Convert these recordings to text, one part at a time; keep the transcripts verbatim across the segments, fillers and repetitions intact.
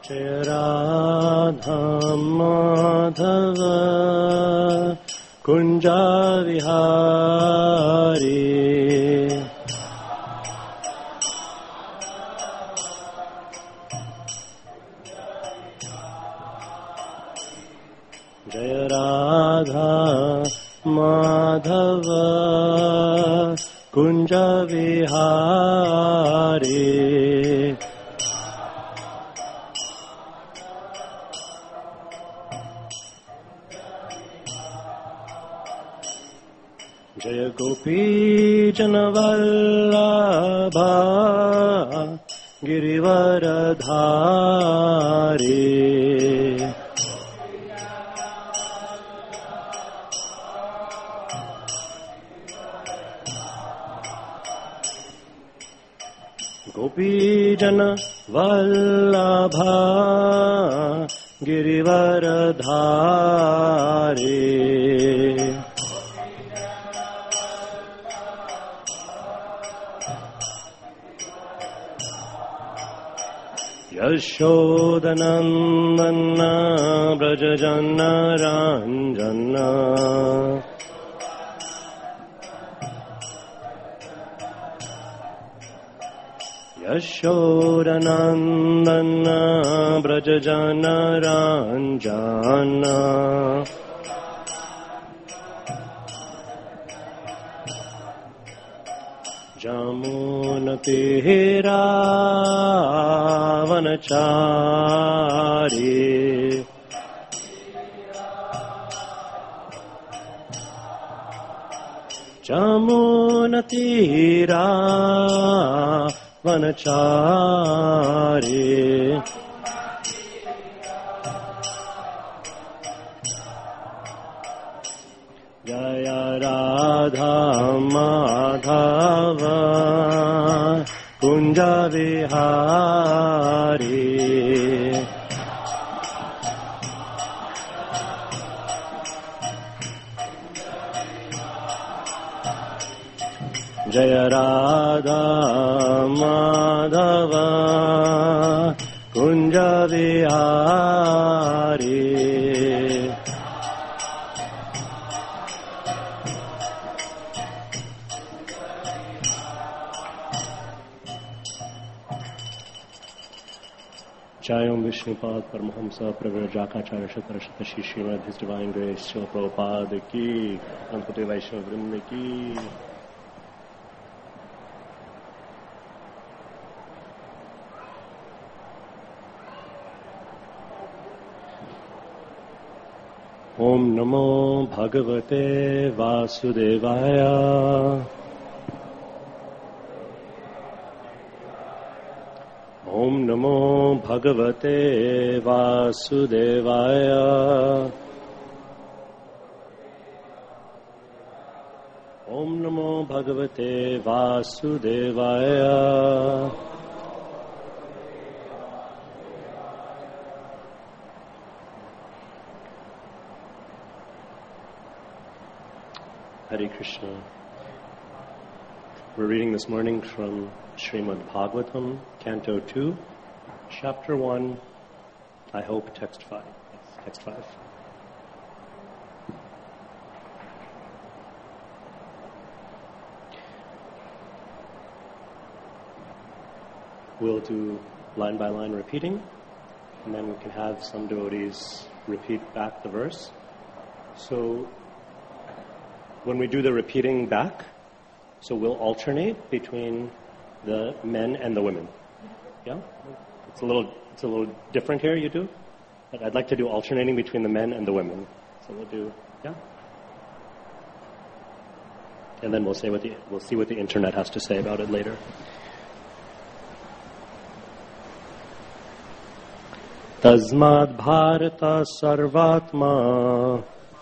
जय राधा माधव कुंज विहारी जय राधा माधव कुंज विहारी जय गोपी जनवल्लभा गिरिवरधारी गोपी जन वल्लभा गिरिवरधारी यशोदनन्दन व्रजजन रञ्जन यशोदनन्दन व्रजजन रञ्जन जमुनतीरावनचारी जमुनतीरावनचारी जय राधा माधव कुंज विहारी जय राधा माधव कुंज Vihari Jai Om Vishnupad Paramahamsa Pravrajakacarya Shatarashata Shishimad His Divine Grace Srila Prabhupada Ki Anpati Vaishnava Vrinda Ki Om Namo Bhagavate Vasudevaya Om Namo Bhagavate Vasudevaya Om Namo Bhagavate Vasudevaya Hare Krishna. We're reading this morning from Srimad Bhagavatam, Canto two, Chapter one, I hope text five. Yes, text five. We'll do line by line repeating, and then we can have some devotees repeat back the verse. So when we do the repeating back, so we'll alternate between the men and the women. Yeah? It's a little it's a little different here, you do? But I'd like to do alternating between the men and the women. So we'll do, yeah? And then we'll say what the we'll see what the internet has to say about it later. Tasmad Bharata Sarvatma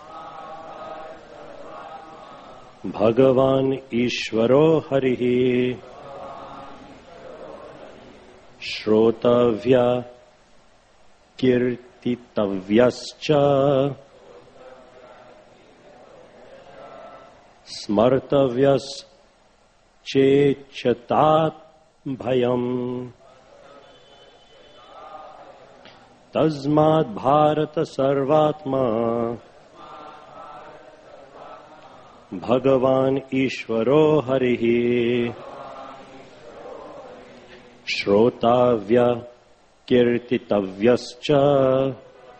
Bhagavan Ishvaro Harihi Shrotavya Kirtitavyascha Smartavyas Chechatat Bhayam Tasmad Bharata Sarvatma Bhagavan Ishvaro Harihi Shrotavya Kirtitavyascha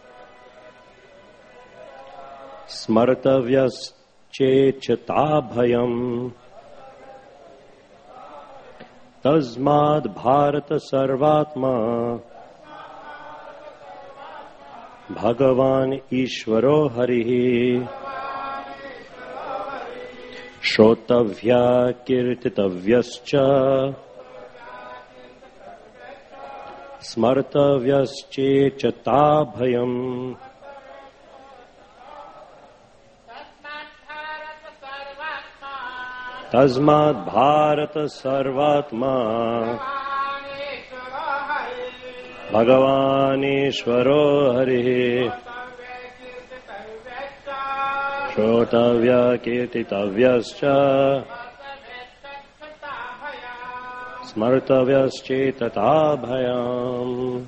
Smartavyascechatabhayam Tasmad Bharata Sarvatma Bhagavan Ishvaro Harihi Shrotavya Kirtitavyascha Smartavyascechatabhayam Tasmad Bharata Sarvatma Bhagavan Ishvaro Harihi Shrotavya Kirtitavyascha Smartavyascechatabhayam.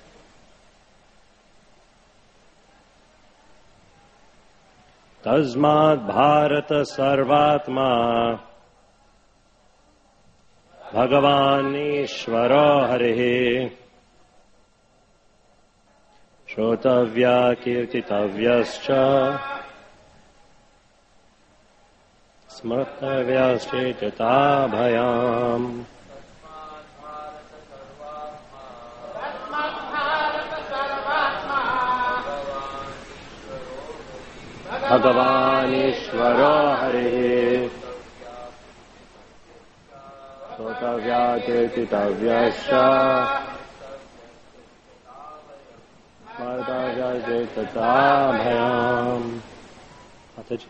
Tasmad Bharata Sarvatma Bhagavan Ishvaro Harihi Shrotavya Kirtitavyascha Smartavyascechatabhayam. Bhagavan Ishvaro Harihi Shrotavya Kirtitavyascha Smartavyascechatabhayam. Mataji.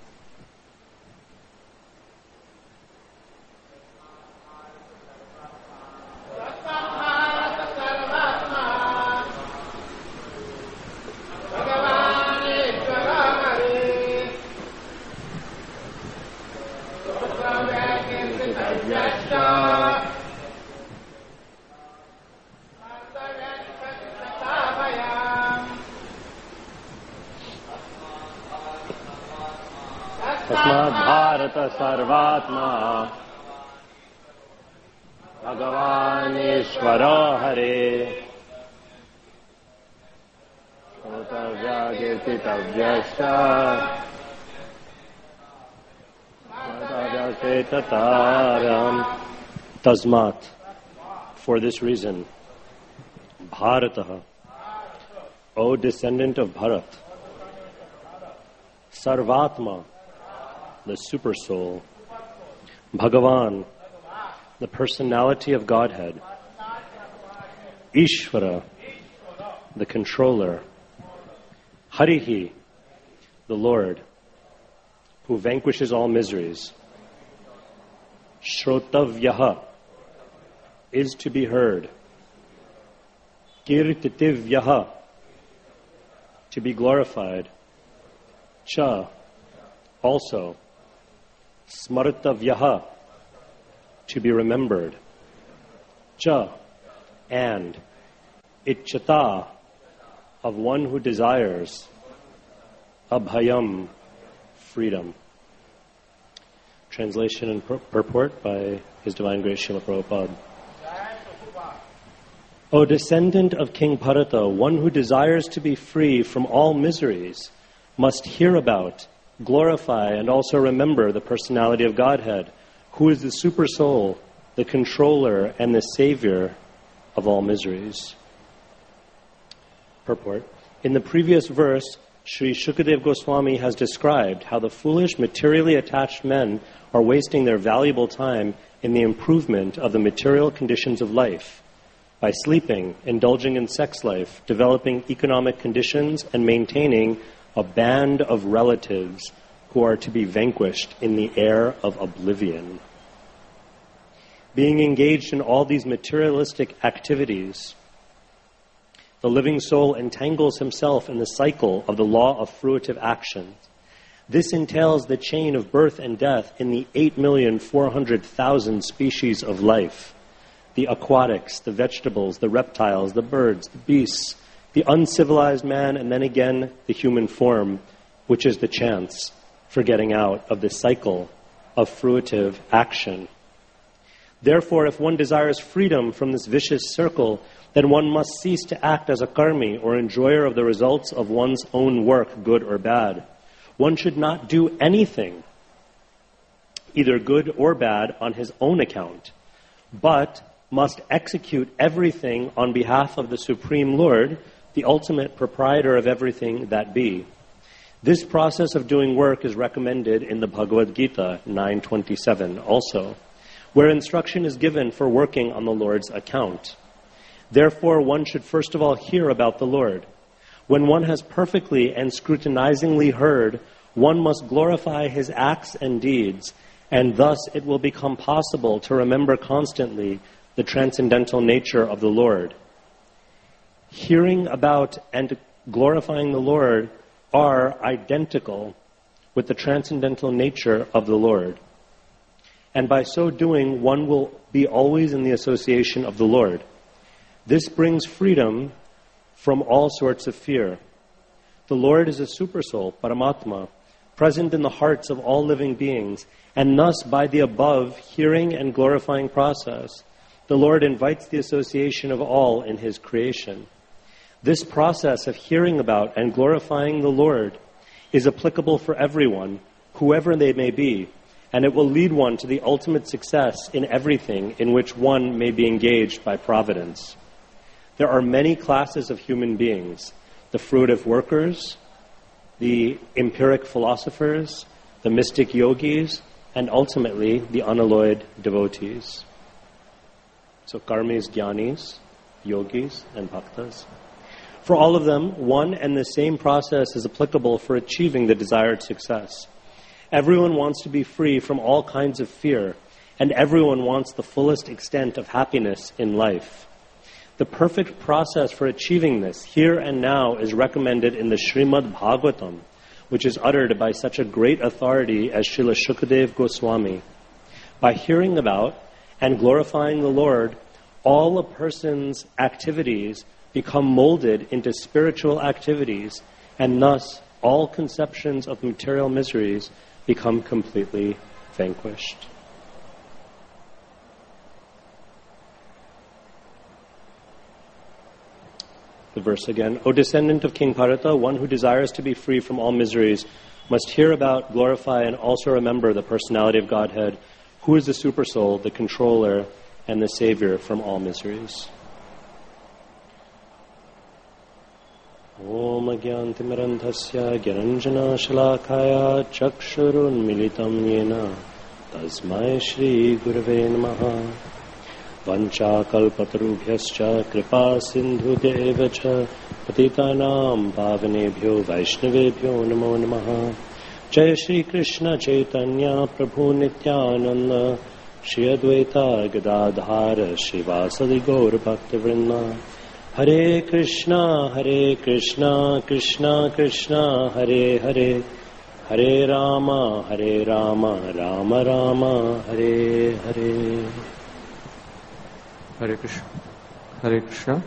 Tasmad Bharata Sarvatma Bhagavan Ishvaro Hare Shrotavya Kirtitavyascha Smartavyascechatabhayam. Tasmat, for this reason, Bharataha, O descendant of Bharat, Sarvatma, the super soul, Bhagavan, the personality of Godhead, Ishvara, the controller, Harihi, the Lord, who vanquishes all miseries, Shrotavyaha, is to be heard, Kirtitivyaha, to be glorified, Cha, also, Smartavyaha, to be remembered, Cha, and, Ichchata, of one who desires, Abhayam, freedom. Translation and purport by His Divine Grace Srila Prabhupada. O descendant of King Bharata, one who desires to be free from all miseries must hear about, glorify, and also remember the personality of Godhead, who is the super soul, the controller, and the savior of all miseries. Purport. In the previous verse, Sri Shukadev Goswami has described how the foolish, materially attached men are wasting their valuable time in the improvement of the material conditions of life by sleeping, indulging in sex life, developing economic conditions, and maintaining a band of relatives who are to be vanquished in the air of oblivion. Being engaged in all these materialistic activities, the living soul entangles himself in the cycle of the law of fruitive action. This entails the chain of birth and death in the eight million four hundred thousand species of life, the aquatics, the vegetables, the reptiles, the birds, the beasts, the uncivilized man, and then again the human form, which is the chance for getting out of the cycle of fruitive action. Therefore, if one desires freedom from this vicious circle, then one must cease to act as a karmi, or enjoyer of the results of one's own work, good or bad. One should not do anything, either good or bad, on his own account, but must execute everything on behalf of the Supreme Lord, the ultimate proprietor of everything that be. This process of doing work is recommended in the Bhagavad Gita nine twenty-seven also, where instruction is given for working on the Lord's account. Therefore, one should first of all hear about the Lord. When one has perfectly and scrutinizingly heard, one must glorify his acts and deeds, and thus it will become possible to remember constantly the transcendental nature of the Lord. Hearing about and glorifying the Lord are identical with the transcendental nature of the Lord. And by so doing, one will be always in the association of the Lord. This brings freedom from all sorts of fear. The Lord is a supersoul, Paramatma, present in the hearts of all living beings, and thus by the above hearing and glorifying process, the Lord invites the association of all in His creation. This process of hearing about and glorifying the Lord is applicable for everyone, whoever they may be, and it will lead one to the ultimate success in everything in which one may be engaged by providence. There are many classes of human beings: the fruitive workers, the empiric philosophers, the mystic yogis, and ultimately the unalloyed devotees. So karmis, jnanis, yogis, and bhaktas. For all of them, one and the same process is applicable for achieving the desired success. Everyone wants to be free from all kinds of fear, and everyone wants the fullest extent of happiness in life. The perfect process for achieving this here and now is recommended in the Srimad Bhagavatam, which is uttered by such a great authority as Srila Shukadev Goswami. By hearing about and glorifying the Lord, all a person's activities become molded into spiritual activities, and thus all conceptions of material miseries become completely vanquished. The verse again. O descendant of King Bharata, one who desires to be free from all miseries must hear about, glorify, and also remember the personality of Godhead, who is the Supersoul, the controller, and the savior from all miseries. Om Agyantimirandhasya Gyananjana Shalakaya Chakshurunmilitam Yena Tasmai Shri Gurave Namaha Vancha Kalpatarubhyascha Kripa Sindhu Devacha Patitanam Pavanebhyo Vaishnavebhyo Namo Namaha Jai Shri Krishna Chaitanya Prabhu Nityananda Shri Advaita Gadadhara Shivasadi Gaur Bhaktavrinda Hare Krishna, Hare Krishna, Krishna Krishna, Hare Hare, Hare Rama, Hare Rama, Rama Rama, Hare Hare. Hare Krishna. Hare Krishna.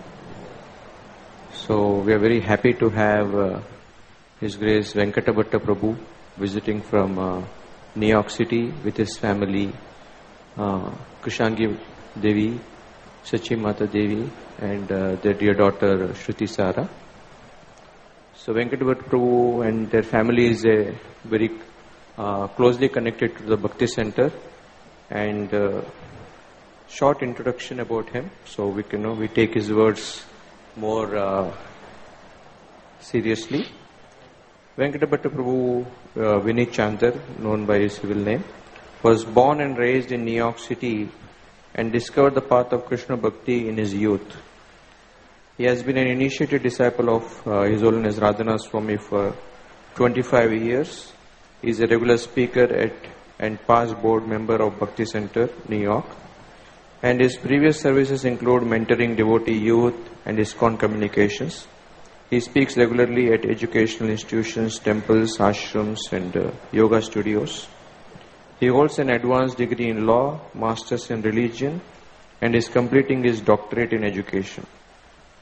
So we are very happy to have uh, His Grace Venkatabhatta Prabhu visiting from uh, New York City with his family, uh, Krishangi Devi, Sachi Mata Devi, and uh, their dear daughter Shruti Sara. So Venkatabhatta Prabhu and their family is uh, very uh, closely connected to the Bhakti Center, and uh, short introduction about him, so we can know we take his words more uh, seriously. Venkatabhatta Prabhu uh, Vinit Chandar, known by his civil name, was born and raised in New York City and discovered the path of Krishna Bhakti in his youth. He has been an initiated disciple of uh, His Holiness Radhanath Swami for twenty-five years. He is a regular speaker at and past board member of Bhakti Center, New York. And his previous services include mentoring devotee youth and ISKCON communications. He speaks regularly at educational institutions, temples, ashrams, and uh, yoga studios. He holds an advanced degree in law, master's in religion, and is completing his doctorate in education.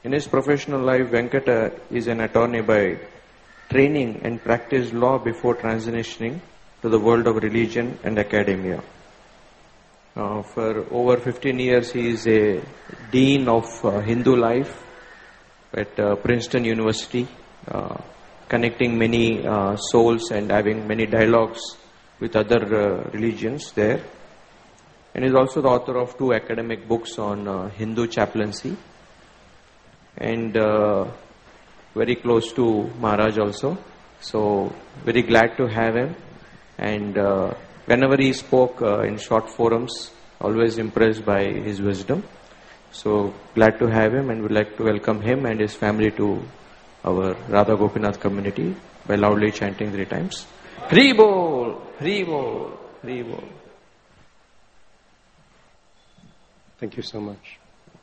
In his professional life, Venkata is an attorney by training and practiced law before transitioning to the world of religion and academia. Uh, for over fifteen years, he is a dean of uh, Hindu life at uh, Princeton University, uh, connecting many uh, souls and having many dialogues with other uh, religions there. And is also the author of two academic books on uh, Hindu chaplaincy. And uh, very close to Maharaj also. So, very glad to have him. And uh, whenever he spoke uh, in short forums, always impressed by his wisdom. So, glad to have him and would like to welcome him and his family to our Radha Gopinath community by loudly chanting three times. Hri Bol! Hri Bol! Hri Bol! Thank you so much.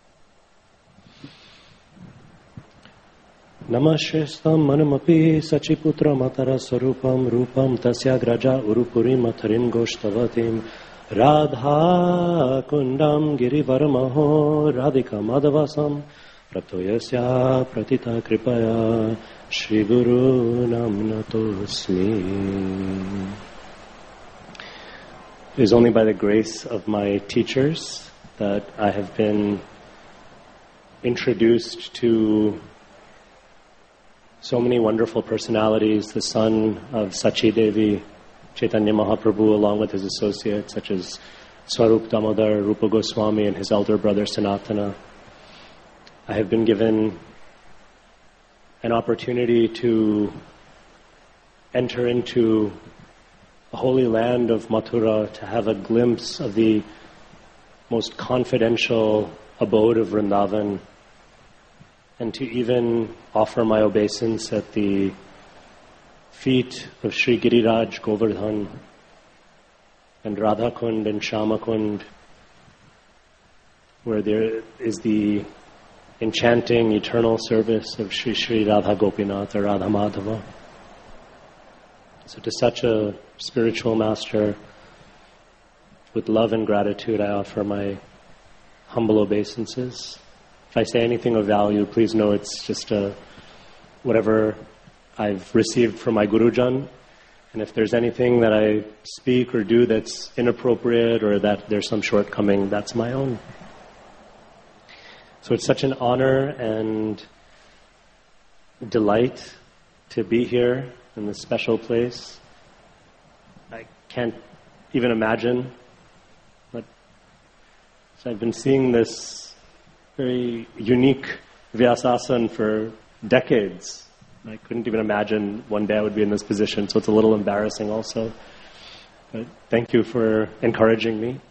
Namashrestam manamapi sachiputra matara sarupam rupam tasyagraja urupuri matharim goshtavatim radha kundam girivaramaho radhika madhavasam pratoyasya pratita kripaya shri guru namnatosmi. It is only by the grace of my teachers that I have been introduced to so many wonderful personalities, the son of Sachi Devi, Chaitanya Mahaprabhu, along with his associates such as Swarup Damodar, Rupa Goswami, and his elder brother Sanatana. I have been given an opportunity to enter into the holy land of Mathura, to have a glimpse of the most confidential abode of Vrindavan, and to even offer my obeisance at the feet of Sri Giriraj Govardhan and Radhakund and Shyamakund, where there is the enchanting eternal service of Sri Sri Radha Gopinath or Radha Madhava. So to such a spiritual master, with love and gratitude, I offer my humble obeisances. If I say anything of value, please know it's just a, whatever I've received from my Gurujan. And if there's anything that I speak or do that's inappropriate or that there's some shortcoming, that's my own. So it's such an honor and delight to be here in this special place. I can't even imagine. But so I've been seeing this very unique Vyasasana for decades. I couldn't even imagine one day I would be in this position, so it's a little embarrassing also. But thank you for encouraging me.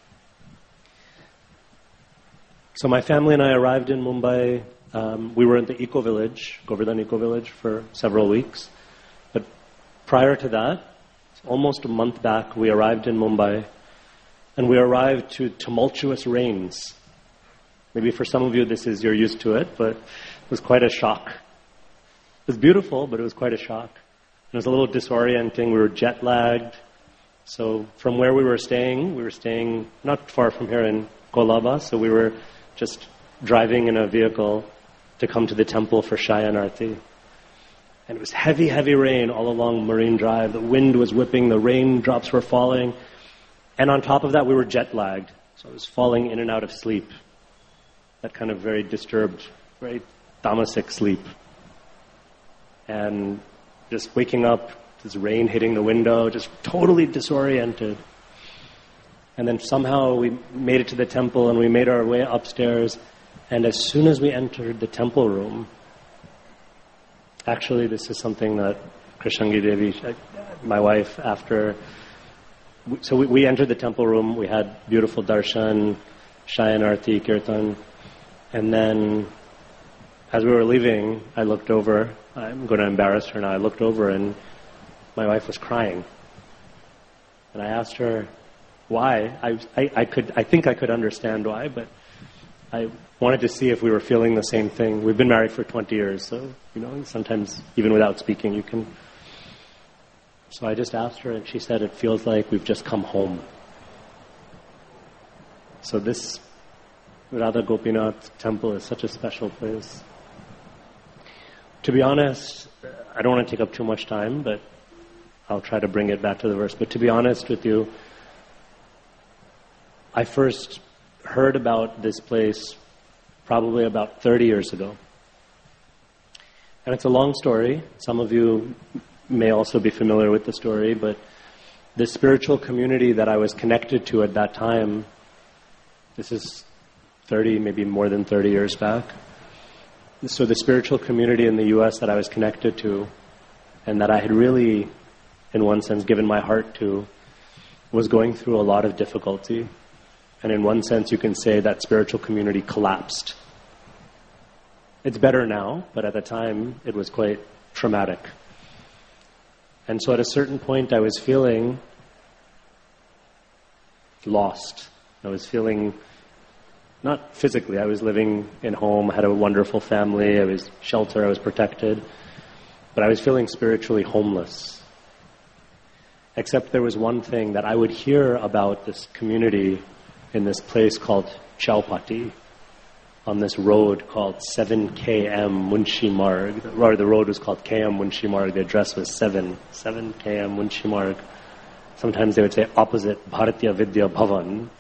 So my family and I arrived in Mumbai. Um, we were in the Eco Village, Govardhan Eco Village, for several weeks. But prior to that, almost a month back, we arrived in Mumbai, and we arrived to tumultuous rains. Maybe for some of you this is, you're used to it, but it was quite a shock. It was beautiful, but it was quite a shock. It was a little disorienting. We were jet lagged. So from where we were staying, we were staying not far from here in Kolaba, so we were just driving in a vehicle to come to the temple for Shayanarthi. And it was heavy, heavy rain all along Marine Drive. The wind was whipping, the raindrops were falling. And on top of that, we were jet lagged. So I was falling in and out of sleep. That kind of very disturbed, very tamasic sleep. And just waking up, this rain hitting the window, just totally disoriented. And then somehow we made it to the temple and we made our way upstairs. And as soon as we entered the temple room, actually this is something that Krishnangi Devi, my wife, after, so we, we entered the temple room, we had beautiful darshan, Shayanarthi, Kirtan, and then as we were leaving, I looked over, I'm going to embarrass her now, I looked over and my wife was crying. And I asked her why. I, I, I could, I think I could understand why, but I wanted to see if we were feeling the same thing. We've been married for twenty years, so, you know, sometimes even without speaking, you can. So I just asked her, and she said, it feels like we've just come home. So this Radha Gopinath temple is such a special place. To be honest, I don't want to take up too much time, but I'll try to bring it back to the verse. But to be honest with you, I first heard about this place probably about thirty years ago. And it's a long story. Some of you may also be familiar with the story, but the spiritual community that I was connected to at that time, this is thirty, maybe more than thirty years back. So the spiritual community in the U S that I was connected to, and that I had really, in one sense, given my heart to, was going through a lot of difficulty. And in one sense, you can say that spiritual community collapsed. It's better now, but at the time, it was quite traumatic. And so at a certain point, I was feeling lost. I was feeling, not physically, I was living in home, I had a wonderful family, I was sheltered, I was protected, but I was feeling spiritually homeless. Except there was one thing that I would hear about this community in this place called Chowpatty, on this road called seven K M Munshi Marg, or the road was called K M Munshi Marg, the address was seven, seven K M Munshi Marg. Sometimes they would say opposite Bharatiya Vidya Bhavan.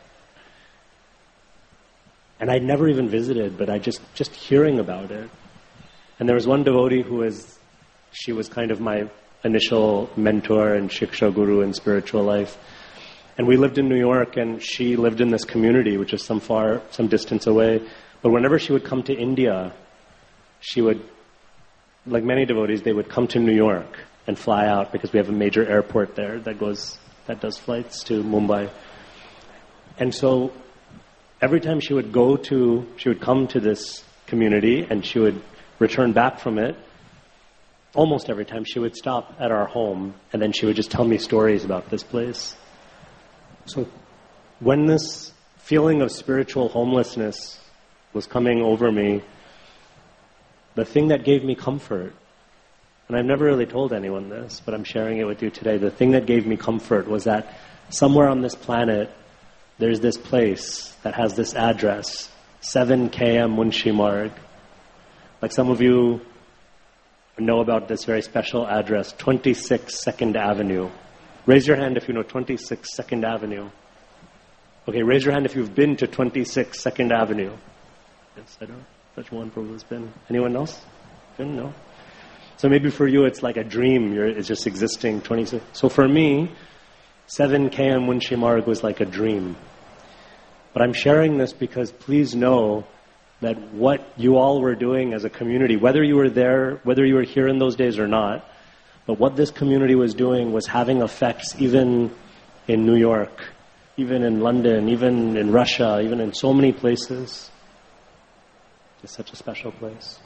And I'd never even visited, but I just, just hearing about it. And there was one devotee who was, she was kind of my initial mentor and Shiksha Guru in spiritual life. And we lived in New York, and she lived in this community, which is some far, some distance away. But whenever she would come to India, she would, like many devotees, they would come to New York and fly out because we have a major airport there that goes, that does flights to Mumbai. And so every time she would go to, she would come to this community and she would return back from it. Almost every time she would stop at our home, and then she would just tell me stories about this place. So when this feeling of spiritual homelessness was coming over me, the thing that gave me comfort, and I've never really told anyone this, but I'm sharing it with you today, the thing that gave me comfort was that somewhere on this planet, there's this place that has this address, seven K M Munshi Marg. Like some of you know about this very special address, twenty-six second Avenue. Raise your hand if you know twenty-six second Avenue. Okay, raise your hand if you've been to twenty-six second Avenue. Yes, I don't. Such one probably has been. Anyone else? Been? No? So maybe for you it's like a dream. You're, it's just existing. twenty-six. So for me, seven K M Munshi Marg was like a dream. But I'm sharing this because please know that what you all were doing as a community, whether you were there, whether you were here in those days or not, but what this community was doing was having effects even in New York, even in London, even in Russia, even in so many places. It's such a special place.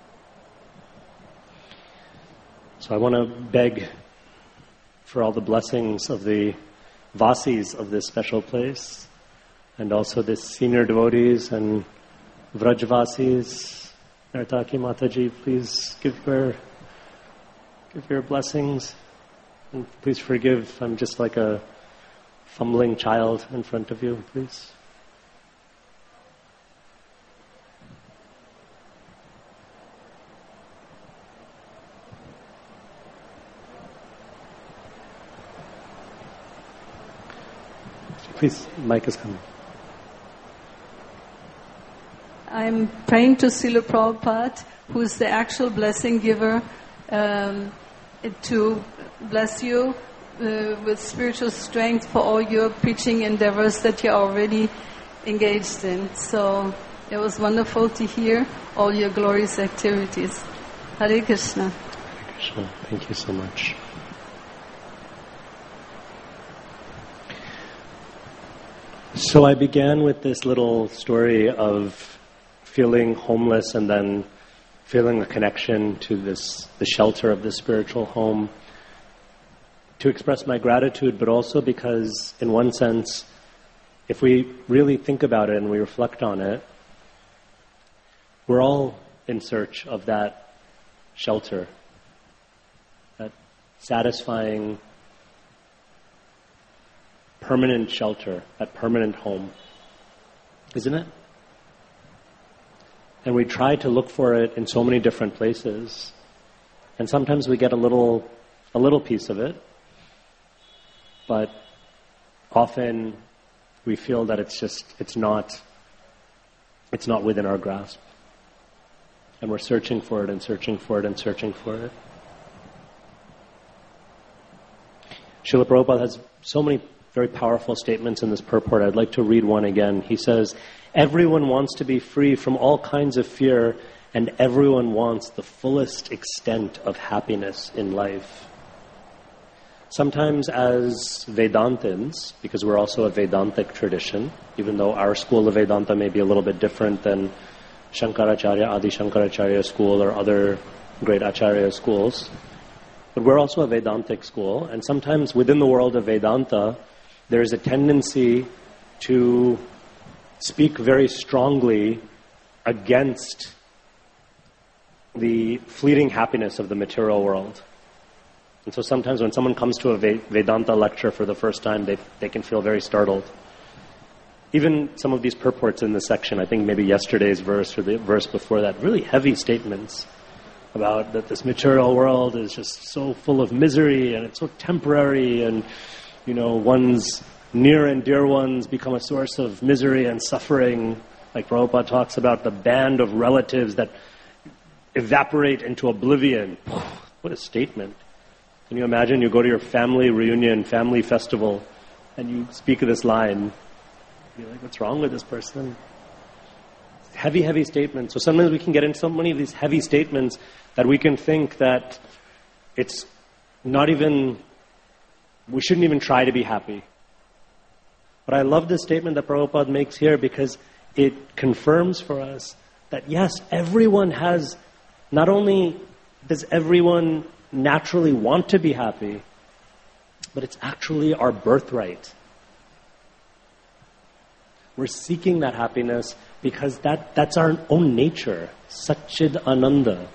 So I want to beg for all the blessings of the Vasis of this special place, and also the senior devotees and Vrajvasis. Nartaki Mataji, please give your give your blessings. And please forgive, I'm just like a fumbling child in front of you, please. Please, mic is coming. I'm praying to Srila Prabhupada, who is the actual blessing giver, um, to bless you uh, with spiritual strength for all your preaching endeavors that you're already engaged in. So it was wonderful to hear all your glorious activities. Hare Krishna. Hare Krishna. Thank you so much. So I began with this little story of feeling homeless and then feeling a connection to this, the shelter of this spiritual home, to express my gratitude, but also because, in one sense, if we really think about it and we reflect on it, we're all in search of that shelter, that satisfying, permanent shelter, that permanent home. Isn't it? And we try to look for it in so many different places. And sometimes we get a little, a little piece of it. But often we feel that it's just, it's not, it's not within our grasp. And we're searching for it and searching for it and searching for it. Srila Prabhupada has so many very powerful statements in this purport. I'd like to read one again. He says, everyone wants to be free from all kinds of fear, and everyone wants the fullest extent of happiness in life. Sometimes as Vedantins, because we're also a Vedantic tradition, even though our school of Vedanta may be a little bit different than Shankaracharya, Adi Shankaracharya school or other great Acharya schools, but we're also a Vedantic school, and sometimes within the world of Vedanta, there is a tendency to speak very strongly against the fleeting happiness of the material world. And so sometimes when someone comes to a Vedanta lecture for the first time, they they can feel very startled. Even some of these purports in this section, I think maybe yesterday's verse or the verse before that, really heavy statements about that this material world is just so full of misery and it's so temporary, and, you know, one's near and dear ones become a source of misery and suffering. Like Prabhupada talks about the band of relatives that evaporate into oblivion. What a statement. Can you imagine you go to your family reunion, family festival, and you speak this line? You're like, what's wrong with this person? Heavy, heavy statements. So sometimes we can get into so many of these heavy statements that we can think that it's not even, we shouldn't even try to be happy. But I love this statement that Prabhupada makes here because it confirms for us that yes, everyone has, not only does everyone naturally want to be happy, but it's actually our birthright. We're seeking that happiness because that, that's our own nature, Satchid Ananda.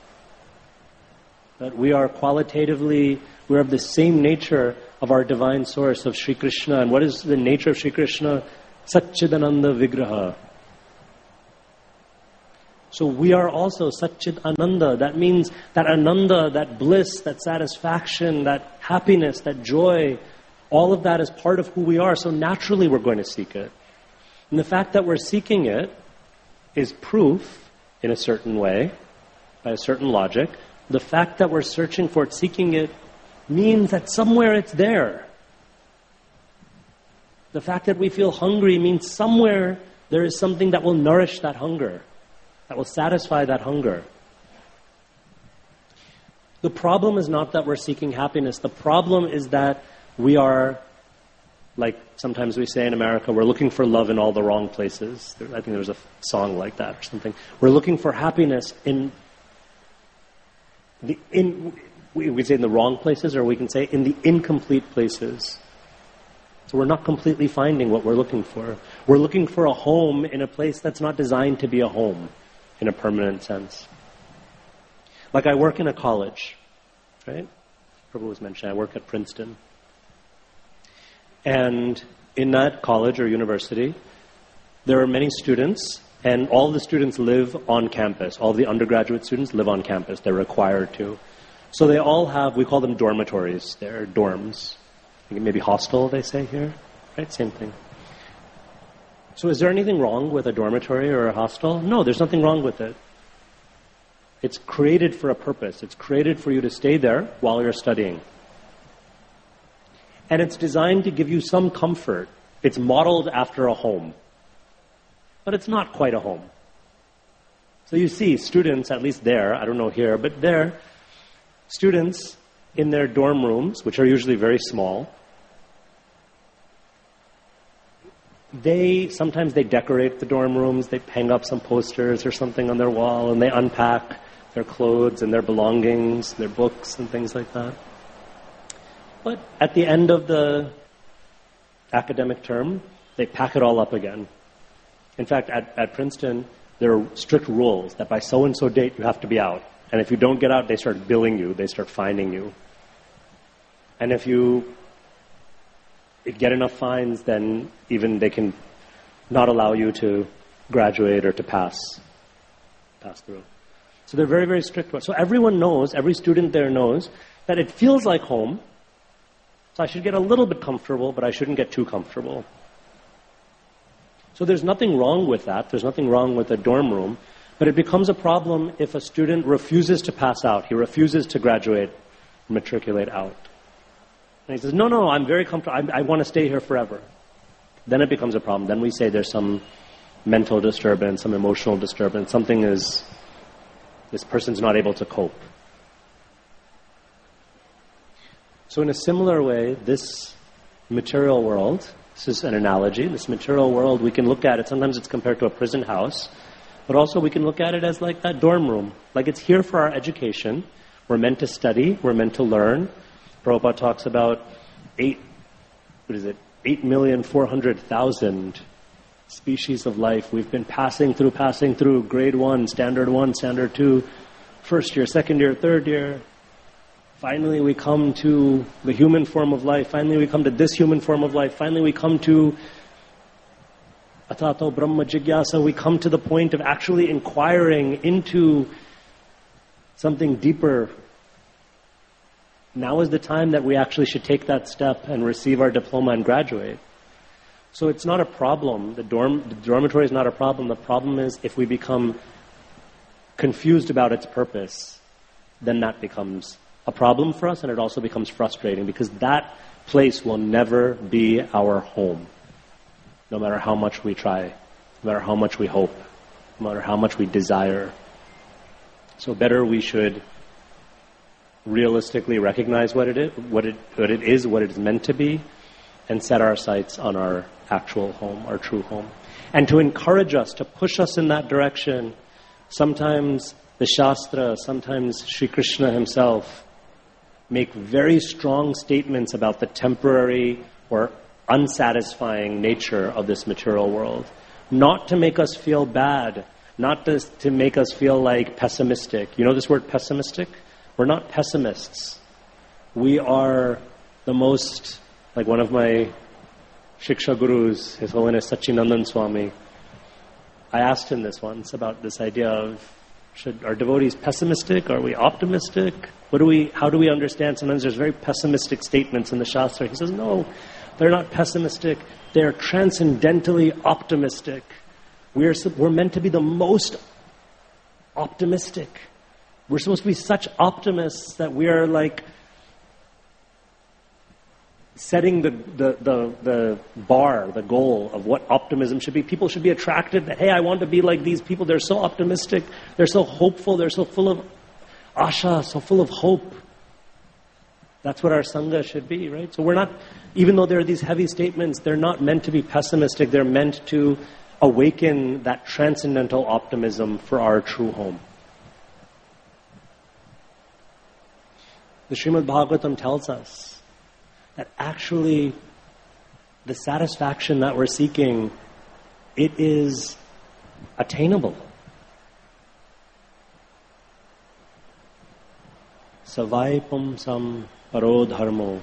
That we are qualitatively, we're of the same nature of our divine source, of Sri Krishna. And what is the nature of Sri Krishna? Satchidananda Vigraha. So we are also Satchid Ananda. That means that Ananda, that bliss, that satisfaction, that happiness, that joy, all of that is part of who we are. So naturally we're going to seek it. And the fact that we're seeking it is proof, in a certain way, by a certain logic. The fact that we're searching for it, seeking it, means that somewhere it's there. The fact that we feel hungry means somewhere there is something that will nourish that hunger, that will satisfy that hunger. The problem is not that we're seeking happiness. The problem is that we are, like sometimes we say in America, we're looking for love in all the wrong places. I think there's a song like that or something. We're looking for happiness in the in we, we say in the wrong places, or we can say in the incomplete places. So we're not completely finding what we're looking for. We're looking for a home in a place that's not designed to be a home in a permanent sense. Like I work in a college, right? Prabhu was mentioning, I work at Princeton. And in that college or university, there are many students, and all the students live on campus. All the undergraduate students live on campus. They're required to. So they all have, we call them dormitories. They're dorms. Maybe hostel, they say here. Right? Same thing. So is there anything wrong with a dormitory or a hostel? No, there's nothing wrong with it. It's created for a purpose. It's created for you to stay there while you're studying. And it's designed to give you some comfort. It's modeled after a home. But it's not quite a home. So you see students, at least there, I don't know here, but there, students in their dorm rooms, which are usually very small, they, sometimes they decorate the dorm rooms, they hang up some posters or something on their wall, and they unpack their clothes and their belongings, their books and things like that. But at the end of the academic term, they pack it all up again. In fact, at, at Princeton, there are strict rules that by so-and-so date you have to be out. And if you don't get out, they start billing you, they start fining you. And if you get enough fines, then even they can not allow you to graduate or to pass. pass through. So they're very, very strict. So everyone knows, every student there knows, that it feels like home. So I should get a little bit comfortable, but I shouldn't get too comfortable. So there's nothing wrong with that. There's nothing wrong with a dorm room. But it becomes a problem if a student refuses to pass out. He refuses to graduate, matriculate out. And he says, no, no, I'm very comfortable. I, I want to stay here forever. Then it becomes a problem. Then we say there's some mental disturbance, some emotional disturbance. Something is, this person's not able to cope. So in a similar way, this material world, this is an analogy, this material world, we can look at it, sometimes it's compared to a prison house, but also we can look at it as like that dorm room. Like it's here for our education. We're meant to study, we're meant to learn. Prabhupada talks about eight, what is it, eight million four hundred thousand species of life. We've been passing through, passing through, grade one, standard one, standard two, first year, second year, third year. Finally we come to the human form of life. Finally we come to this human form of life. Finally we come to Atato Brahma Jigyasa. We come to the point of actually inquiring into something deeper. Now is the time that we actually should take that step and receive our diploma and graduate. So it's not a problem. The, dorm, the dormitory is not a problem. The problem is if we become confused about its purpose, then that becomes a problem for us, and it also becomes frustrating because that place will never be our home, no matter how much we try, no matter how much we hope, no matter how much we desire. So better we should realistically recognize what it is, what it, what it is, what it is meant to be, and set our sights on our actual home, our true home. And to encourage us, to push us in that direction, sometimes the Shastra, sometimes Sri Krishna himself make very strong statements about the temporary or unsatisfying nature of this material world. Not to make us feel bad, not to, to make us feel like pessimistic. You know this word pessimistic? We're not pessimists. We are the most, like one of my Shiksha Gurus, His Holiness Satchinandan Swami, I asked him this once about this idea of, should, are devotees pessimistic? Are we optimistic? What do we, how do we understand? Sometimes there's very pessimistic statements in the Shastra. He says, no, they're not pessimistic. They're transcendentally optimistic. We're, we're meant to be the most optimistic. We're supposed to be such optimists that we are like setting the, the, the, the bar, the goal of what optimism should be. People should be attracted that, hey, I want to be like these people. They're so optimistic. They're so hopeful. They're so full of asha, so full of hope. That's what our Sangha should be, right? So we're not, even though there are these heavy statements, they're not meant to be pessimistic. They're meant to awaken that transcendental optimism for our true home. The Srimad Bhagavatam tells us that actually the satisfaction that we're seeking, it is attainable. Savai pumsam paro dharmo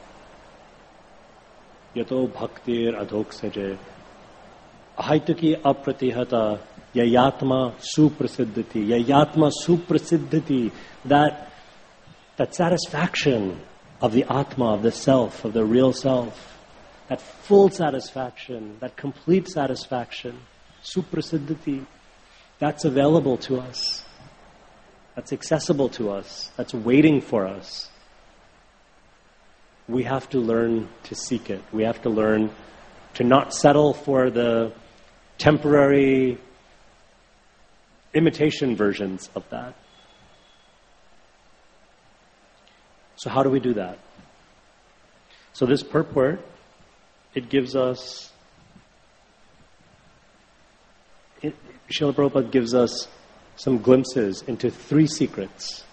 yato bhaktir adhoksaje ahaitaki apratihata yayatma suprasiddhati yayatma suprasiddhati that that satisfaction of the Atma, of the self, of the real self, that full satisfaction, that complete satisfaction, suprasiddhati, that's available to us. That's accessible to us. That's waiting for us. We have to learn to seek it. We have to learn to not settle for the temporary imitation versions of that. So how do we do that? So this purport, it gives us, it, Srila Prabhupada gives us some glimpses into three secrets.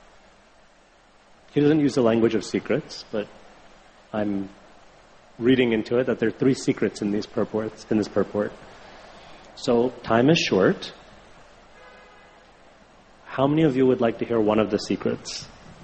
He doesn't use the language of secrets, but I'm reading into it that there are three secrets in these purports, in this purport. So time is short. How many of you would like to hear one of the secrets?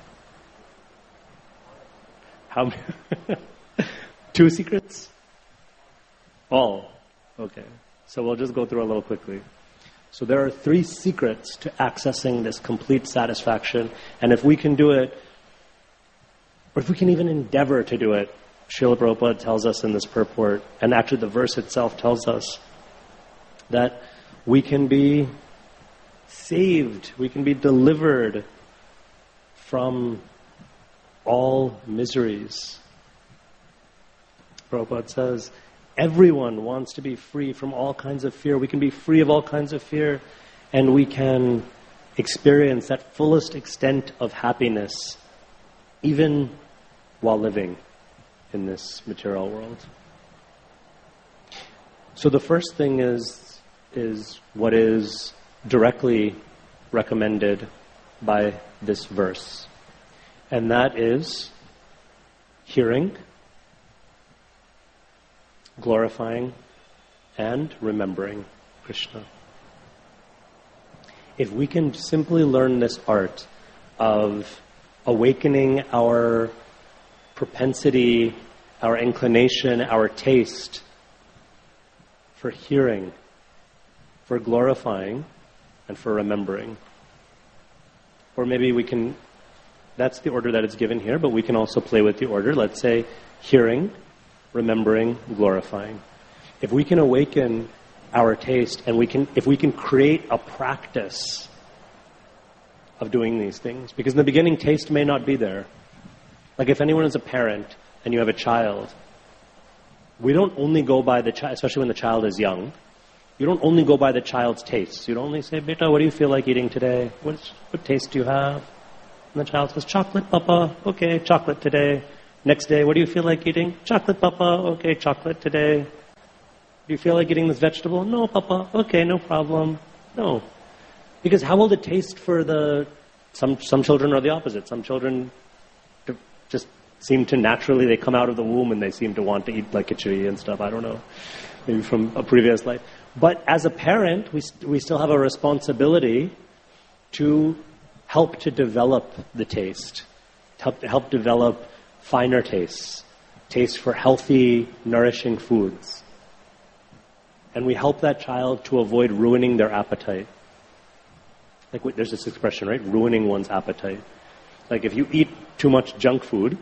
How many? Two secrets? All. Okay. So we'll just go through a little quickly. So there are three secrets to accessing this complete satisfaction. And if we can do it, or if we can even endeavor to do it, Srila Prabhupada tells us in this purport, and actually the verse itself tells us, that we can be saved, we can be delivered from all miseries. Prabhupada says, everyone wants to be free from all kinds of fear. We can be free of all kinds of fear, and we can experience that fullest extent of happiness, even while living in this material world. So the first thing is, is what is directly recommended by this verse, and that is hearing, glorifying, and remembering Krishna. If we can simply learn this art of awakening our propensity, our inclination, our taste for hearing, for glorifying, and for remembering. Or maybe we can, that's the order that it's given here, but we can also play with the order. Let's say hearing, remembering, glorifying. If we can awaken our taste, and we can, if we can create a practice of doing these things, because in the beginning taste may not be there. Like if anyone is a parent and you have a child, we don't only go by the child, especially when the child is young, you don't only go by the child's tastes. You don't only say, Beta, what do you feel like eating today? What, what taste do you have? And the child says, chocolate, Papa. Okay, chocolate today. Next day, what do you feel like eating? Chocolate, Papa. Okay, chocolate today. Do you feel like eating this vegetable? No, Papa. Okay, no problem. No. Because how will it taste for the... Some, some children are the opposite. Some children just seem to naturally, they come out of the womb and they seem to want to eat like khichdi and stuff. I don't know. Maybe from a previous life. But as a parent, we we still have a responsibility to help to develop the taste, to help, to help develop finer tastes, taste for healthy, nourishing foods. And we help that child to avoid ruining their appetite. Like there's this expression, right? Ruining one's appetite. Like if you eat too much junk food,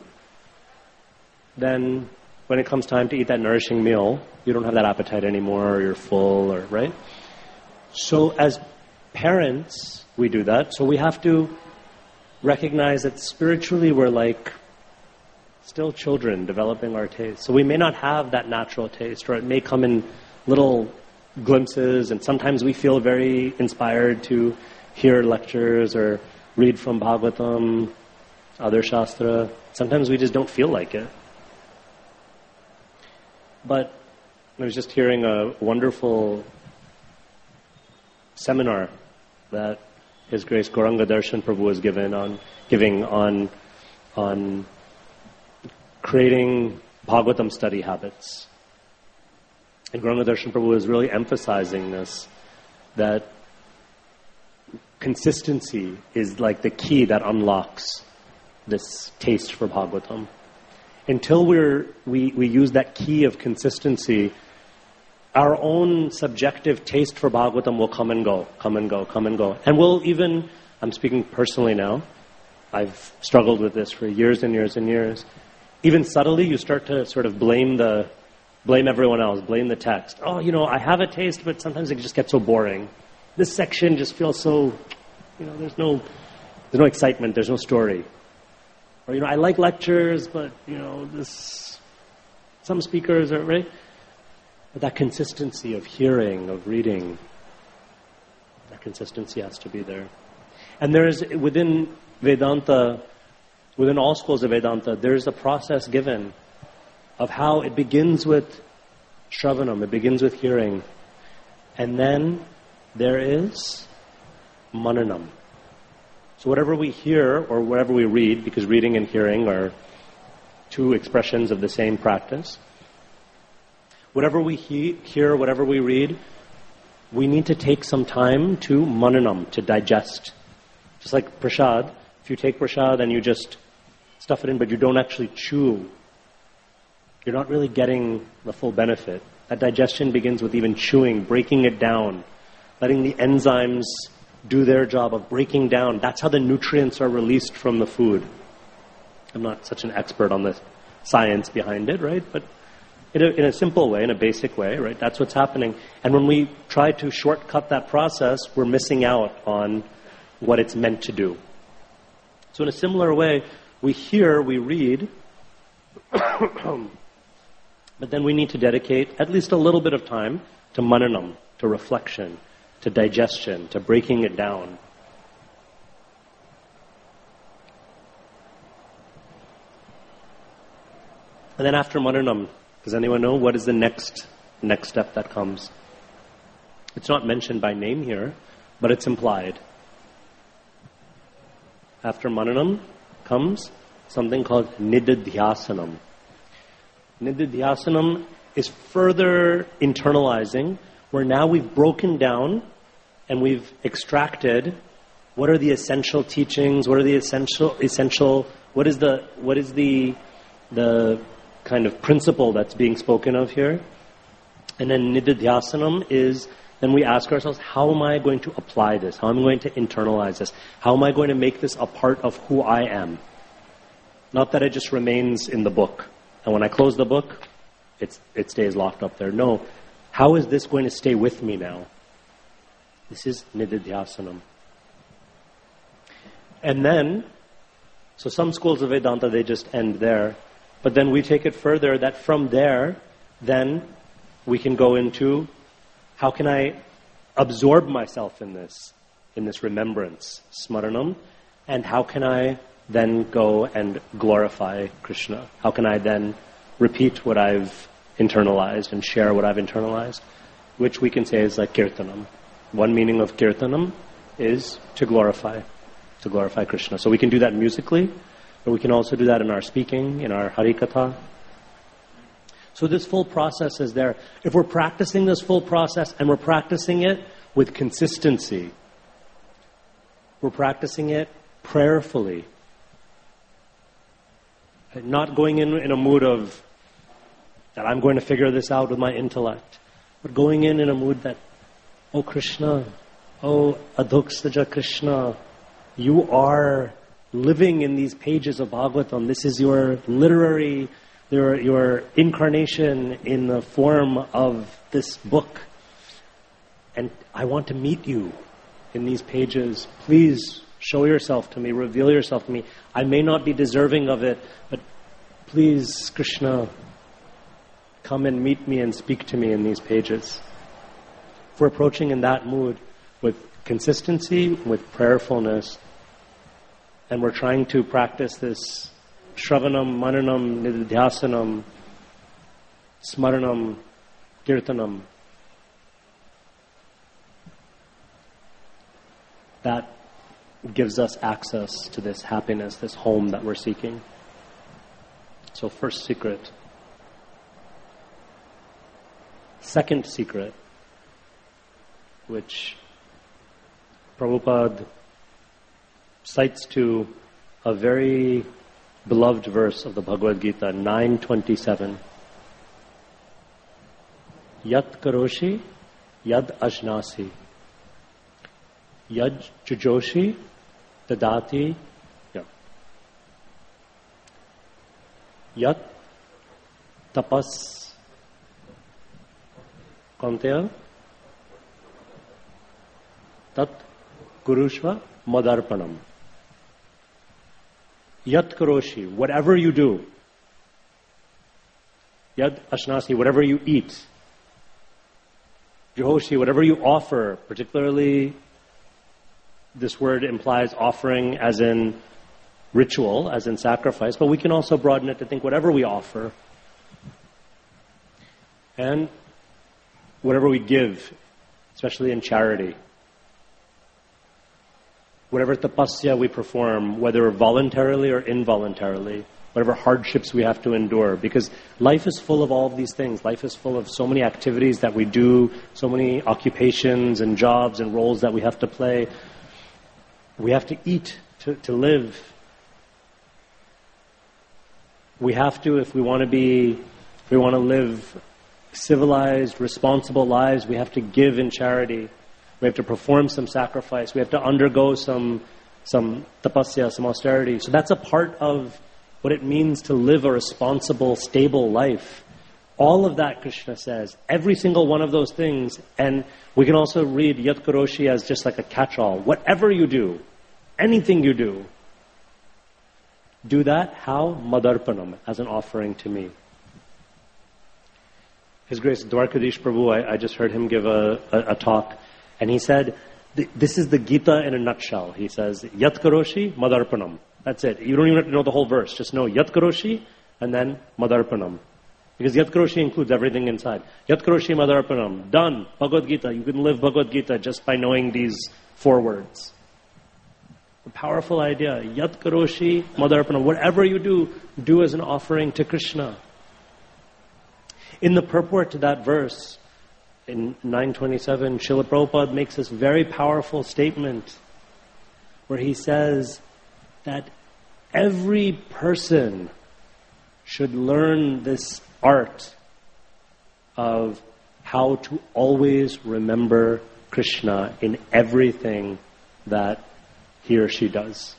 then when it comes time to eat that nourishing meal, you don't have that appetite anymore, or you're full, or right? So as parents, we do that. So we have to recognize that spiritually we're like still children developing our taste. So we may not have that natural taste, or it may come in little glimpses, and sometimes we feel very inspired to hear lectures or read from Bhagavatam, other Shastra. Sometimes we just don't feel like it. But I was just hearing a wonderful seminar that His Grace Gauranga Darshan Prabhu was given on giving on on creating Bhagavatam study habits. And Gauranga Darshan Prabhu was really emphasizing this, that consistency is like the key that unlocks this taste for Bhagavatam. Until we're, we, we use that key of consistency, our own subjective taste for Bhagavatam will come and go, come and go, come and go. And we'll even, I'm speaking personally now, I've struggled with this for years and years and years. Even subtly, you start to sort of blame the, blame everyone else, blame the text. Oh, you know, I have a taste, but sometimes it just gets so boring. This section just feels so, you know, there's no, there's no excitement, there's no story. Or, you know, I like lectures, but, you know, this, some speakers are, right? But that consistency of hearing, of reading, that consistency has to be there. And there is, within Vedanta, within all schools of Vedanta, there's a process given of how it begins with Shravanam, it begins with hearing. And then there is Mananam. So whatever we hear or whatever we read, because reading and hearing are two expressions of the same practice, whatever we he- hear, whatever we read, we need to take some time to mananam, to digest. Just like prasad, if you take prasad and you just stuff it in, but you don't actually chew, you're not really getting the full benefit. That digestion begins with even chewing, breaking it down. letting the enzymes do their job of breaking down. That's how the nutrients are released from the food. I'm not such an expert on the science behind it, right? But in a, in a simple way, in a basic way, right? That's what's happening. And when we try to shortcut that process, we're missing out on what it's meant to do. So in a similar way, we hear, we read, but then we need to dedicate at least a little bit of time to mananam, to reflection, to digestion, to breaking it down. And then after mananam, does anyone know what is the next next step that comes? It's not mentioned by name here, but it's implied. After mananam comes something called nididhyasanam. Nididhyasanam is further internalizing, where now we've broken down and we've extracted what are the essential teachings, what are the essential essential what is the what is the the kind of principle that's being spoken of here. And then nididhyasanam is, then we ask ourselves, how am I going to apply this? How am I going to internalize this? How am I going to make this a part of who I am? Not that it just remains in the book. And when I close the book, it's, it stays locked up there. No. How is this going to stay with me now? This is nididhyasanam. And then, so some schools of Vedanta, they just end there. But then we take it further, that from there, then we can go into, how can I absorb myself in this, in this remembrance, smaranam, and how can I then go and glorify Krishna? How can I then repeat what I've internalized and share what I've internalized? Which we can say is like kirtanam. One meaning of kirtanam is to glorify, to glorify Krishna. So we can do that musically, but we can also do that in our speaking, in our harikatha. So this full process is there. If we're practicing this full process and we're practicing it with consistency, we're practicing it prayerfully, not going in in a mood of that I'm going to figure this out with my intellect, but going in in a mood that, oh Krishna, oh Adhoksaja Krishna, you are living in these pages of Bhagavatam. This is your literary, your, your incarnation in the form of this book. And I want to meet you in these pages. Please show yourself to me, reveal yourself to me. I may not be deserving of it, but please, Krishna, come and meet me and speak to me in these pages. If we're approaching in that mood with consistency, with prayerfulness, and we're trying to practice this Shravanam, Mananam, Nididhyasanam, Smaranam, Kirtanam, that gives us access to this happiness, this home that we're seeking. So first secret. Second secret, which Prabhupada cites to a very beloved verse of the Bhagavad Gita, nine twenty-seven. Yat karoshi, yad ajnasi, yad jujoshi, dadati, yeah. Yat tapas, konteya, tat kurushva madarpanam. Yat karoshi, whatever you do. Yad ashnasi, whatever you eat. Juhoshi, whatever you offer, particularly this word implies offering as in ritual, as in sacrifice, but we can also broaden it to think whatever we offer. And whatever we give, especially in charity. Whatever tapasya we perform, whether voluntarily or involuntarily, whatever hardships we have to endure, because life is full of all of these things. Life is full of so many activities that we do, so many occupations and jobs and roles that we have to play. We have to eat to, to live. We have to, if we want to be, if we want to live civilized, responsible lives, we have to give in charity. We have to perform some sacrifice. We have to undergo some some tapasya, some austerity. So that's a part of what it means to live a responsible, stable life. All of that, Krishna says, every single one of those things. And we can also read Yat Karoshi as just like a catch-all. Whatever you do, anything you do, do that, how? Madarpanam, as an offering to me. His Grace Dwarkadish Prabhu, I, I just heard him give a, a, a talk, and he said, this is the Gita in a nutshell. He says, Yat Karoshi, Madarpanam. That's it. You don't even have to know the whole verse. Just know Yat Karoshi, and then Madarpanam. Because Yat Karoshi includes everything inside. Yat Karoshi, Madarpanam. Done. Bhagavad Gita. You can live Bhagavad Gita just by knowing these four words. A powerful idea. Yat Karoshi, Madarpanam. Whatever you do, do as an offering to Krishna. In the purport to that verse, in nine twenty-seven, Srila Prabhupada makes this very powerful statement where he says that every person should learn this art of how to always remember Krishna in everything that he or she does.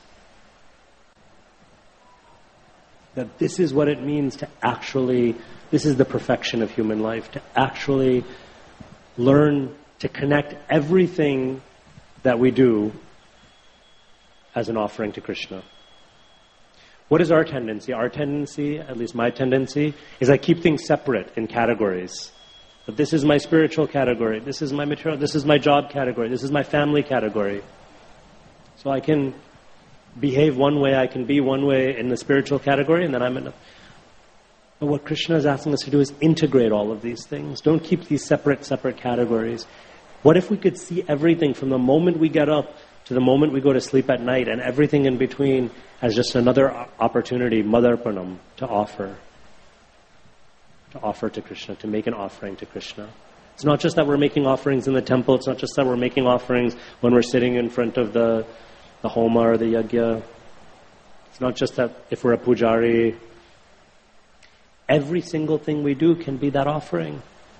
That this is what it means to actually, this is the perfection of human life, to actually learn to connect everything that we do as an offering to Krishna. What is our tendency? Our tendency, at least my tendency, is I keep things separate in categories. But this is my spiritual category, this is my material, this is my job category, this is my family category. So I can behave one way, I can be one way in the spiritual category, and then I'm in a... But what Krishna is asking us to do is integrate all of these things. Don't keep these separate, separate categories. What if we could see everything from the moment we get up to the moment we go to sleep at night, and everything in between as just another opportunity, Madarpanam, to offer. To offer to Krishna, to make an offering to Krishna. It's not just that we're making offerings in the temple, it's not just that we're making offerings when we're sitting in front of the, the homa or the yajna. It's not just that if we're a pujari. Every single thing we do can be that offering.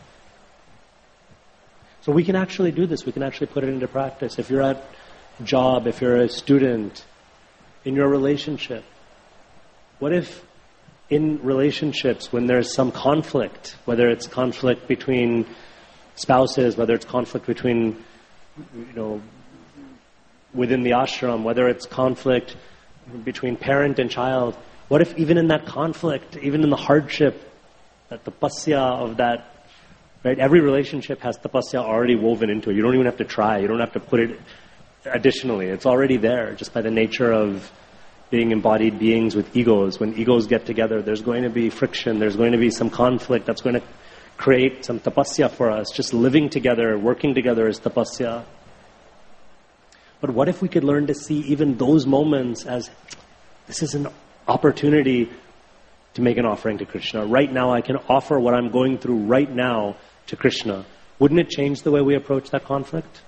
So we can actually do this. We can actually put it into practice. If you're at a job, if you're a student, in your relationship, what if in relationships when there's some conflict, whether it's conflict between spouses, whether it's conflict between, you know, within the ashram, whether it's conflict between parent and child, what if even in that conflict, even in the hardship, that tapasya of that, right? Every relationship has tapasya already woven into it. You don't even have to try. You don't have to put it additionally. It's already there just by the nature of being embodied beings with egos. When egos get together, there's going to be friction. There's going to be some conflict that's going to create some tapasya for us. Just living together, working together is tapasya. But what if we could learn to see even those moments as, this is an opportunity to make an offering to Krishna. Right now I can offer what I'm going through right now to Krishna. Wouldn't it change the way we approach that conflict?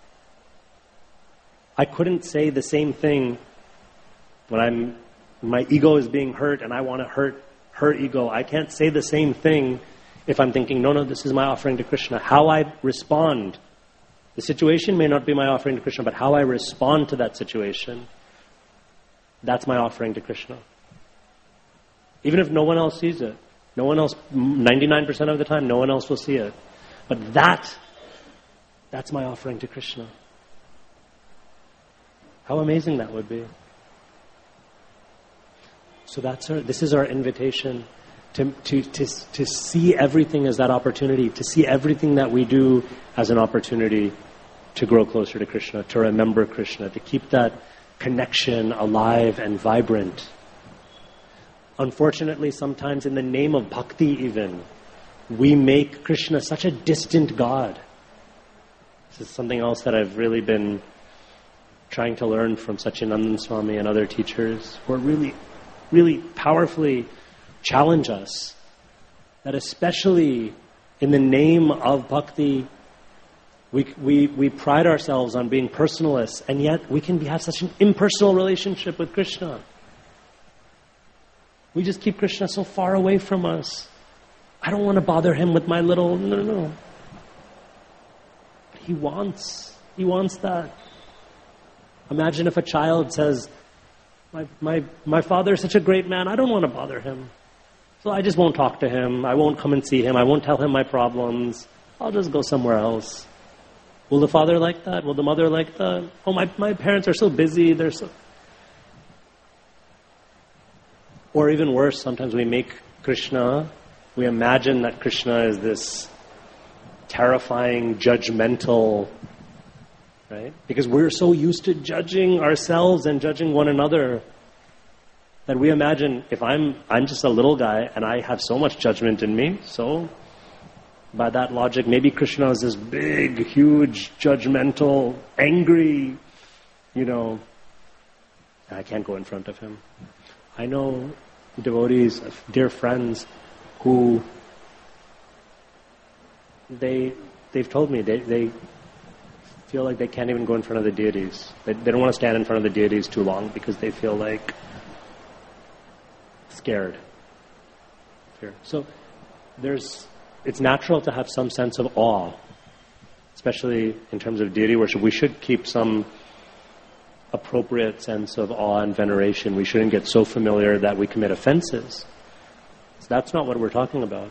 I couldn't say the same thing when I'm, my ego is being hurt and I want to hurt her ego. I can't say the same thing if I'm thinking, no, no, this is my offering to Krishna. How I respond, the situation may not be my offering to Krishna, but how I respond to that situation, that's my offering to Krishna. Even if no one else sees it. No one else, ninety-nine percent of the time, no one else will see it. But that, that's my offering to Krishna. How amazing that would be. So that's our, this is our invitation to, to, to, to see everything as that opportunity, to see everything that we do as an opportunity to grow closer to Krishna, to remember Krishna, to keep that connection alive and vibrant. Unfortunately, sometimes in the name of bhakti even, we make Krishna such a distant God. This is something else that I've really been trying to learn from Satchidananda Swami and other teachers who are really, really powerfully challenge us. That especially in the name of bhakti, we, we, we pride ourselves on being personalists, and yet we can be, have such an impersonal relationship with Krishna. We just keep Krishna so far away from us. I don't want to bother him with my little, no, no, no. But he wants, He wants that. Imagine if a child says, my, my, my father is such a great man, I don't want to bother him. So I just won't talk to him. I won't come and see him. I won't tell him my problems. I'll just go somewhere else. Will the father like that? Will the mother like that? Oh, my, my parents are so busy. They're so... Or even worse, sometimes we make Krishna, we imagine that Krishna is this terrifying, judgmental, right? Because we're so used to judging ourselves and judging one another that we imagine if I'm I'm just a little guy and I have so much judgment in me, so by that logic, maybe Krishna is this big, huge, judgmental, angry, you know, I can't go in front of him. I know devotees, dear friends, who they they've told me they they feel like they can't even go in front of the deities. They, they don't want to stand in front of the deities too long because they feel like scared. Fear. So there's it's natural to have some sense of awe, especially in terms of deity worship. We should keep some appropriate sense of awe and veneration. We shouldn't get so familiar that we commit offenses. So that's not what we're talking about.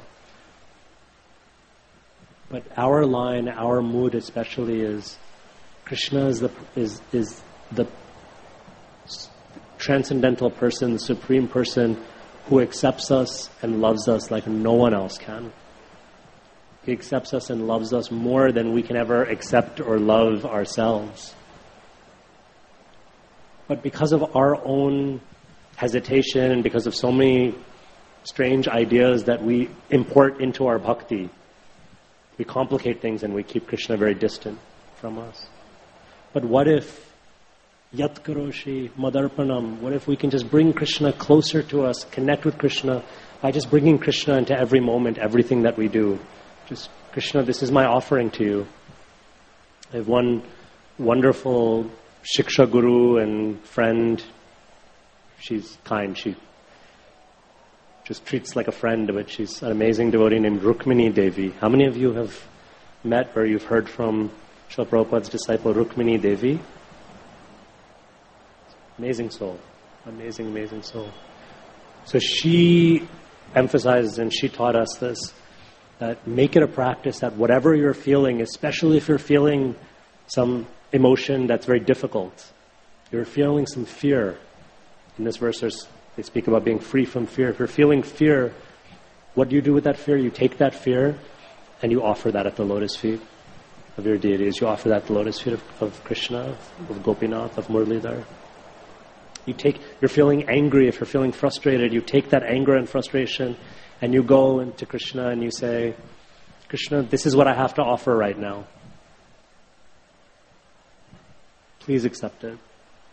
But our line, our mood especially is Krishna is the is is the transcendental person, the supreme person who accepts us and loves us like no one else can. He accepts us and loves us more than we can ever accept or love ourselves. But because of our own hesitation and because of so many strange ideas that we import into our bhakti, we complicate things and we keep Krishna very distant from us. But what if Yat Karoshi Madarpanam, what if we can just bring Krishna closer to us, connect with Krishna by just bringing Krishna into every moment, everything that we do. Just, Krishna, this is my offering to you. I have one wonderful Shiksha Guru and friend. She's kind. She just treats like a friend, but she's an amazing devotee named Rukmini Devi. How many of you have met or you've heard from Srila Prabhupada's disciple Rukmini Devi? Amazing soul. Amazing, amazing soul. So she emphasizes and she taught us this, that make it a practice that whatever you're feeling, especially if you're feeling some emotion that's very difficult, you're feeling some fear. In this verse, there's, they speak about being free from fear. If you're feeling fear, what do you do with that fear? You take that fear and you offer that at the lotus feet of your deities. You offer that at the lotus feet of, of Krishna, of, of Gopinath, of Muralidhar. You take, you're feeling angry, if you're feeling frustrated, you take that anger and frustration and you go into Krishna and you say, Krishna, this is what I have to offer right now. Please accept it.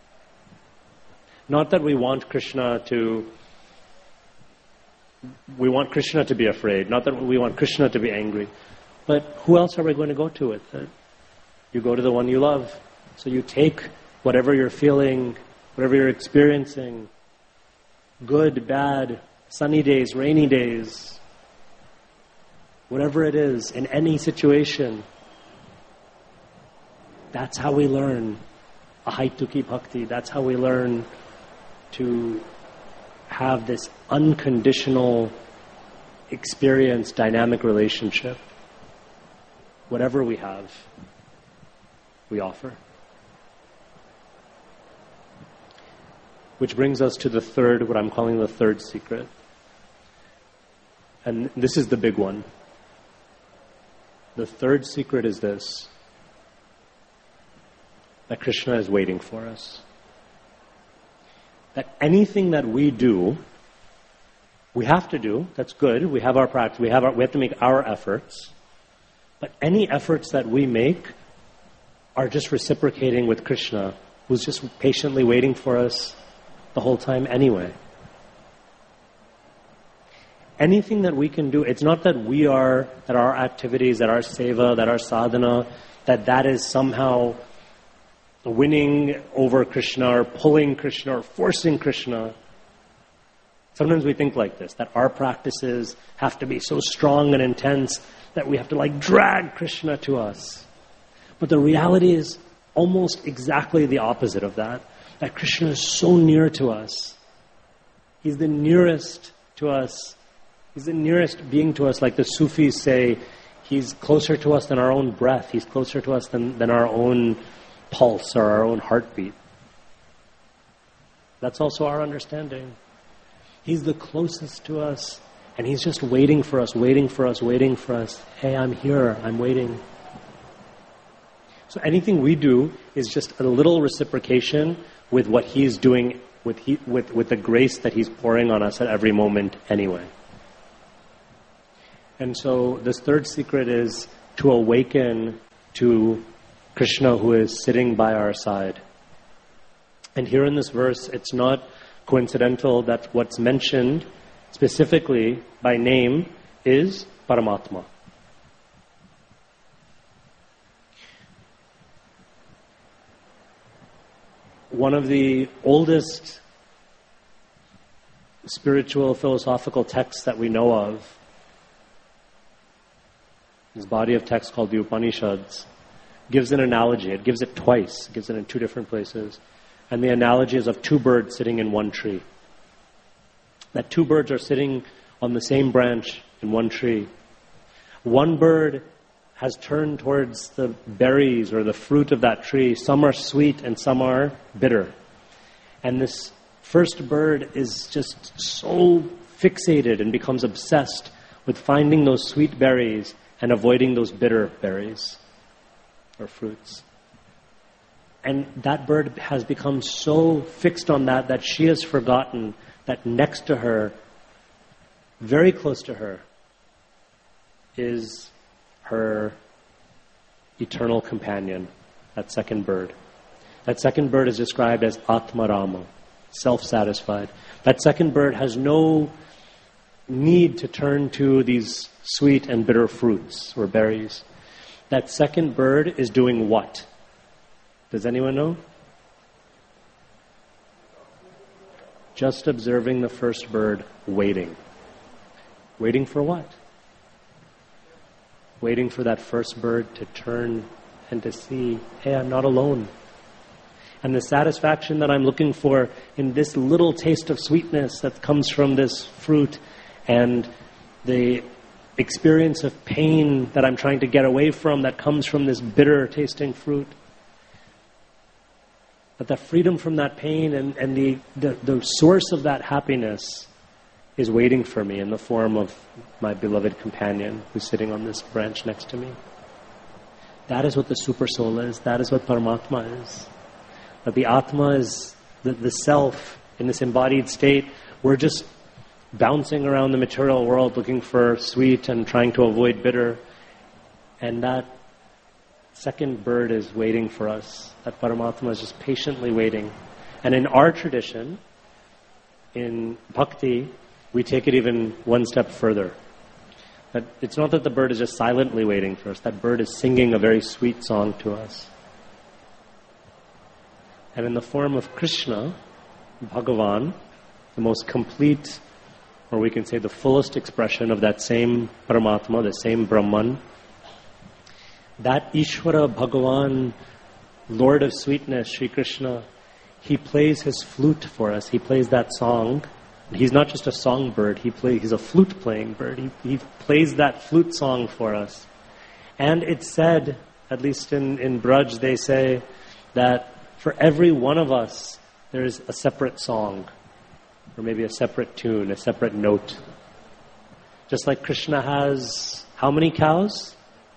Not that we want Krishna to, we want Krishna to be afraid, not that we want Krishna to be angry, but who else are we going to go to with it? You go to the one you love. So you take whatever you're feeling, whatever you're experiencing, good, bad, sunny days, rainy days, whatever it is, in any situation, that's how we learn ahaituki bhakti. That's how we learn to have this unconditional experience, dynamic relationship. Whatever we have, we offer. Which brings us to the third, what I'm calling the third secret. And this is the big one. The third secret is this, that Krishna is waiting for us. That anything that we do, we have to do, that's good, we have our practice, we have, our, we have to make our efforts, but any efforts that we make are just reciprocating with Krishna, who's just patiently waiting for us the whole time anyway. Anything that we can do, it's not that we are, that our activities, that our seva, that our sadhana, that that is somehow winning over Krishna or pulling Krishna or forcing Krishna. Sometimes we think like this, that our practices have to be so strong and intense that we have to like drag Krishna to us. But the reality is almost exactly the opposite of that. That Krishna is so near to us. He's the nearest to us. He's the nearest being to us. Like the Sufis say, He's closer to us than our own breath. He's closer to us than, than our own pulse or our own heartbeat. That's also our understanding. He's the closest to us, and He's just waiting for us, waiting for us, waiting for us. Hey, I'm here. I'm waiting. So anything we do is just a little reciprocation with what He's doing, with, he, with, with the grace that He's pouring on us at every moment anyway. And so this third secret is to awaken to Krishna who is sitting by our side. And here in this verse, it's not coincidental that what's mentioned specifically by name is Paramatma. One of the oldest spiritual philosophical texts that we know of, this body of text called the Upanishads, gives an analogy. It gives it twice. It gives it in two different places. And the analogy is of two birds sitting in one tree. That two birds are sitting on the same branch in one tree. One bird has turned towards the berries or the fruit of that tree. Some are sweet and some are bitter. And this first bird is just so fixated and becomes obsessed with finding those sweet berries and avoiding those bitter berries or fruits. And that bird has become so fixed on that that she has forgotten that next to her, very close to her, is her eternal companion, that second bird. That second bird is described as Atmarama, self-satisfied. That second bird has no need to turn to these sweet and bitter fruits or berries. That second bird is doing what? Does anyone know? Just observing the first bird waiting. Waiting for what? Waiting for that first bird to turn and to see, hey, I'm not alone. And the satisfaction that I'm looking for in this little taste of sweetness that comes from this fruit, and the experience of pain that I'm trying to get away from that comes from this bitter tasting fruit. But the freedom from that pain and, and the, the, the source of that happiness is waiting for me in the form of my beloved companion who's sitting on this branch next to me. That is what the super soul is. That is what Paramatma is. That the Atma is the, the self in this embodied state. We're just bouncing around the material world looking for sweet and trying to avoid bitter. And that second bird is waiting for us. That Paramatma is just patiently waiting. And in our tradition, in bhakti, we take it even one step further. That it's not that the bird is just silently waiting for us. That bird is singing a very sweet song to us. And in the form of Krishna, Bhagavan, the most complete, or we can say the fullest expression of that same Paramatma, the same Brahman, that Ishvara Bhagavan, Lord of sweetness, Sri Krishna, He plays His flute for us. He plays that song. He's not just a songbird. He play, He's a flute-playing bird. He, he plays that flute song for us. And it's said, at least in, in Braj, they say that for every one of us, there's a separate song, or maybe a separate tune, a separate note. Just like Krishna has how many cows?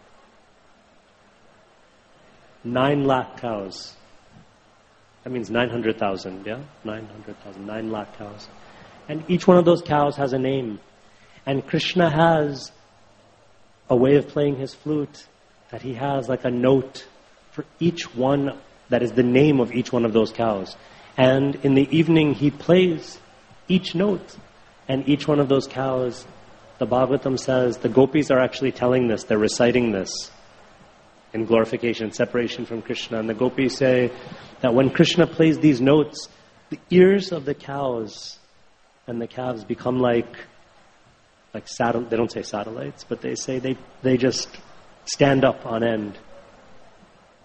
Nine lakh cows. That means nine hundred thousand, yeah? Nine hundred thousand, nine lakh cows. And each one of those cows has a name. And Krishna has a way of playing His flute, that He has like a note for each one, that is the name of each one of those cows. And in the evening, He plays each note. And each one of those cows, the Bhagavatam says, the gopis are actually telling this, they're reciting this in glorification, separation from Krishna. And the gopis say that when Krishna plays these notes, the ears of the cows and the calves become like, like satel- they don't say satellites, but they say they, they just stand up on end.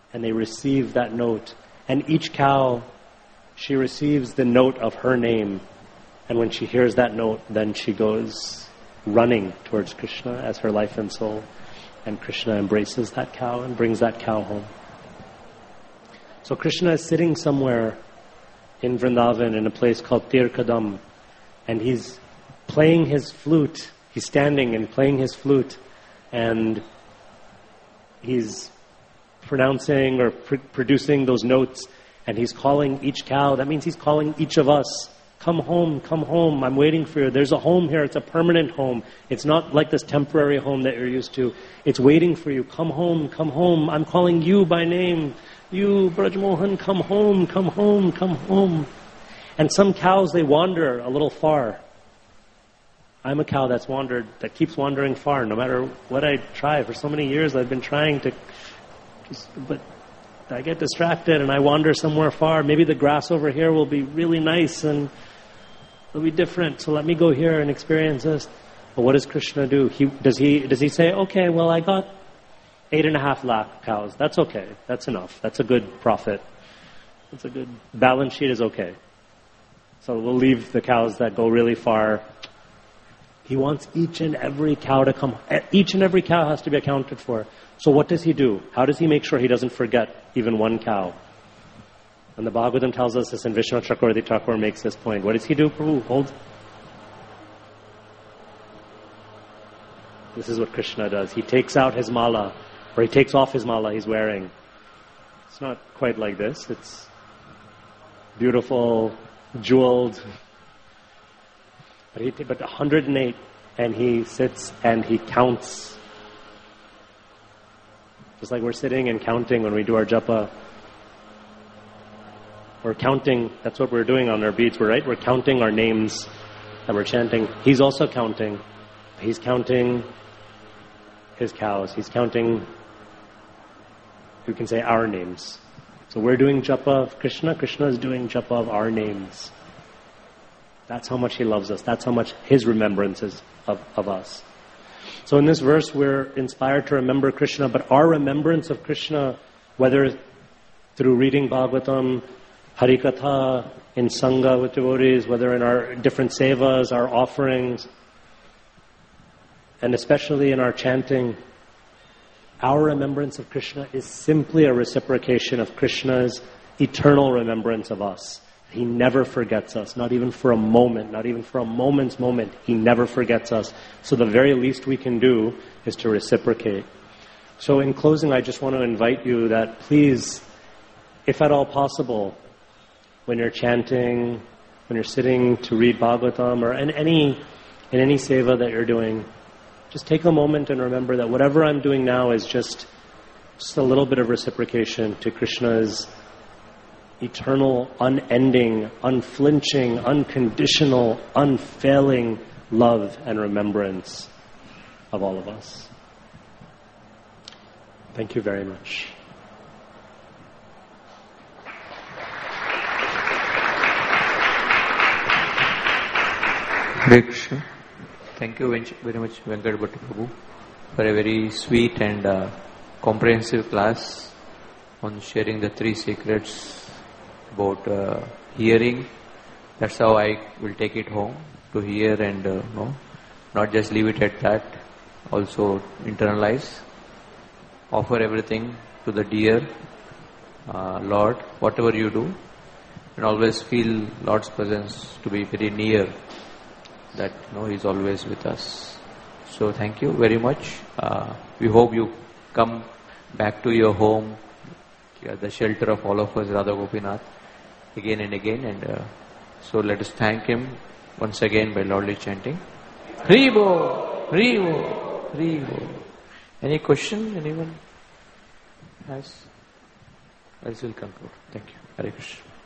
and they receive that note. And each cow, she receives the note of her name. And when she hears that note, then she goes running towards Krishna as her life and soul. And Krishna embraces that cow and brings that cow home. So Krishna is sitting somewhere in Vrindavan in a place called Tirkadam, and he's playing his flute. He's standing and playing his flute, and he's pronouncing or pr- producing those notes, and he's calling each cow. That means he's calling each of us. Come home, come home, I'm waiting for you. There's a home here, it's a permanent home. It's not like this temporary home that you're used to. It's waiting for you. Come home, come home. I'm calling you by name. You, Braj Mohan, come home, come home, come home. And some cows, they wander a little far. I'm a cow that's wandered, that keeps wandering far, no matter what I try. For so many years I've been trying to, just, but I get distracted and I wander somewhere far. Maybe the grass over here will be really nice and it'll be different, so let me go here and experience this. But what does Krishna do? He, does he does he say, okay, well, I got eight and a half lakh cows. That's okay. That's enough. That's a good profit. That's a good balance sheet is okay. So we'll leave the cows that go really far. He wants each and every cow to come. Each and every cow has to be accounted for. So what does he do? How does he make sure he doesn't forget even one cow? And the Bhagavatam tells us this, and Vishnu Chakravarti Thakur makes this point. What does he do, Prabhu? Hold. This is what Krishna does. He takes out his mala, or he takes off his mala he's wearing. It's not quite like this. It's beautiful, jeweled. But, he, but one hundred eight, and he sits and he counts. Just like we're sitting and counting when we do our japa. We're counting, that's what we're doing on our beads, we're right? We're counting our names that we're chanting. He's also counting. He's counting his cows. He's counting, you can say, our names. So we're doing japa of Krishna. Krishna is doing japa of our names. That's how much he loves us. That's how much his remembrance is of, of us. So in this verse, we're inspired to remember Krishna, but our remembrance of Krishna, whether through reading Bhagavatam, Harikatha, in Sangha with devotees, whether in our different sevas, our offerings, and especially in our chanting, our remembrance of Krishna is simply a reciprocation of Krishna's eternal remembrance of us. He never forgets us, not even for a moment, not even for a moment's moment. He never forgets us. So the very least we can do is to reciprocate. So in closing, I just want to invite you that please, if at all possible, when you're chanting, when you're sitting to read Bhagavatam, or in any, in any seva that you're doing, just take a moment and remember that whatever I'm doing now is just, just a little bit of reciprocation to Krishna's eternal, unending, unflinching, unconditional, unfailing love and remembrance of all of us. Thank you very much. Hare Krishna. Thank you very much, Venkat Bhatta Prabhu, for a very sweet and uh, comprehensive class on sharing the three secrets about uh, hearing. That's how I will take it home, to hear and uh, no, not just leave it at that, also internalize, offer everything to the dear uh, Lord, whatever you do, and always feel Lord's presence to be very near, that you know, He is always with us. So thank you very much. Uh, we hope you come back to your home, the shelter of all of us, Radha Gopinath, again and again. And uh, so let us thank Him once again by loudly chanting. Hribo, Hribo, Hribo. Any question anyone has? Else we'll conclude. Thank you. Hare Krishna.